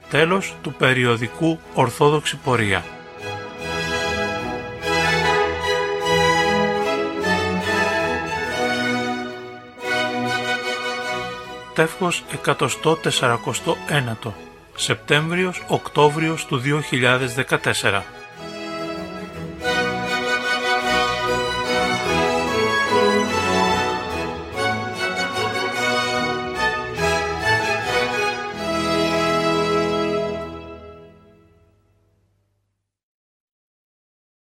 Τέλος του περιοδικού Ορθόδοξη Πορεία. Τεύχος 149, Σεπτέμβριος-Οκτώβριος του 2014.